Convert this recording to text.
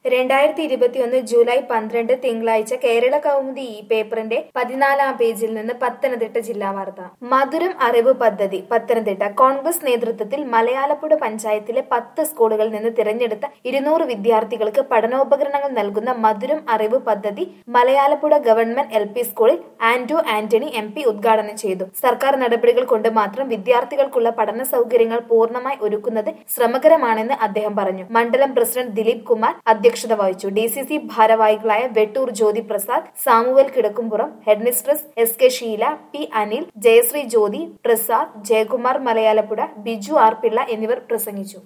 2021 July 12 തിങ്കളാഴ്ച കേരള കൗമുദി ഈ പേപ്പറിന്റെ 14-ാം പേജിൽ നിന്ന് പത്തനംതിട്ട ജില്ലാ വാർത്ത. മധുരം അറിവ് പദ്ധതി പത്തനംതിട്ട കോൺഗ്രസ് നേതൃത്വത്തിൽ മലയാലപ്പുഴ പഞ്ചായത്തിലെ 10 സ്കൂളുകളിൽ നിന്ന് തിരഞ്ഞെടുത്ത 200 വിദ്യാർത്ഥികൾക്ക് പഠനോപകരണങ്ങൾ നൽകുന്ന മധുരം അറിവ് പദ്ധതി മലയാലപ്പുഴ ഗവൺമെന്റ് LP സ്കൂളിൽ ആന്റോ ആന്റണി MP ഉദ്ഘാടനം ചെയ്തു. സർക്കാർ നടപടികൾ കൊണ്ട് മാത്രം വിദ്യാർത്ഥികൾക്കുള്ള പഠന സൗകര്യങ്ങൾ പൂർണ്ണമായി ഒരുക്കുന്നത് ശ്രമകരമാണെന്ന് അദ്ദേഹം പറഞ്ഞു. മണ്ഡലം പ്രസിഡന്റ് ദിലീപ് കുമാർ അധ്യക്ഷത വഹിച്ചു. DCC ഭാരവാഹികളായ Vettoor Jyothi Prasad, Samuel Kidakkumpuram, headmistress SK Sheela, P Anil, Jayasree Jyothi Prasad, Jayakumar Malayalappuzha, Biju R Pillai എന്നിവർ പ്രസംഗിച്ചു.